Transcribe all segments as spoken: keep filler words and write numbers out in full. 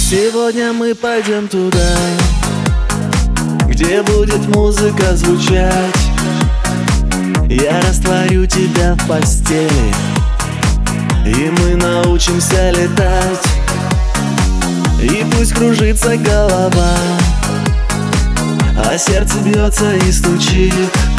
Сегодня мы пойдем туда, где будет музыка звучать. Я растворю тебя в постели, и мы научимся летать. И пусть кружится голова, а сердце бьется и стучит.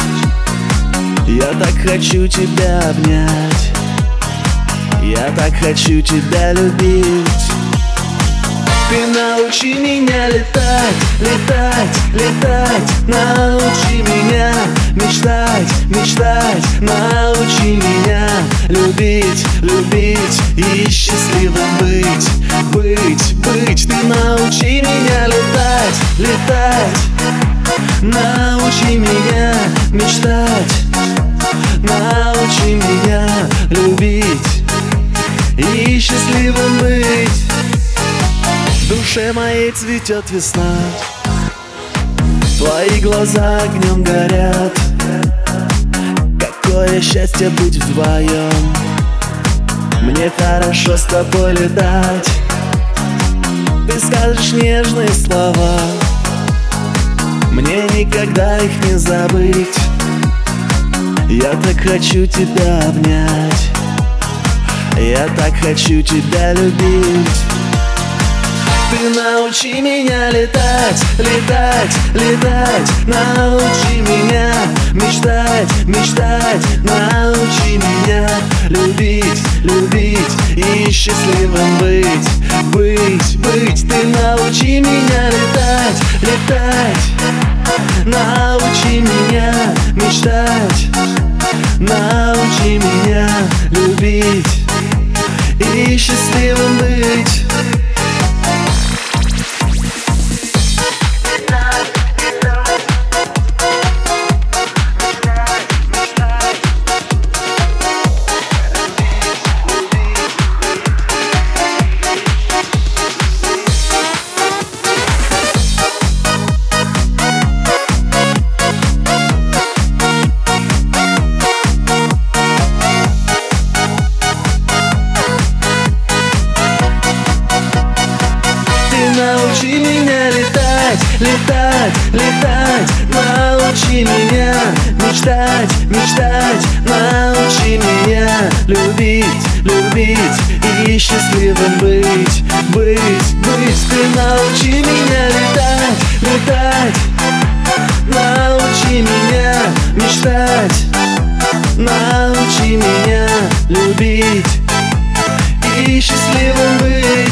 Я так хочу тебя обнять, я так хочу тебя любить. Ты научи меня летать, летать, летать. Научи меня мечтать, мечтать. Научи меня любить, любить и счастливым быть, быть, быть. Ты научи меня летать, летать. Научи меня мечтать, научи меня любить и счастливым быть. В душе моей цветет весна, твои глаза огнем горят. Какое счастье быть вдвоем, мне хорошо с тобой летать. Ты скажешь нежные слова, мне никогда их не забыть. Я так хочу тебя обнять, я так хочу тебя любить. Ты научи меня летать, летать, летать. Научи меня мечтать, мечтать. Научи меня любить, любить и счастливым быть, быть, быть. Ты научи меня летать, летать. Научи меня мечтать, научи меня любить и счастливым быть. Научи меня летать, летать, летать. Научи меня мечтать, мечтать. Научи меня любить, любить и счастливым быть, быть, быть. Ты научи меня летать, летать. Научи меня мечтать, научи меня любить и счастливым быть.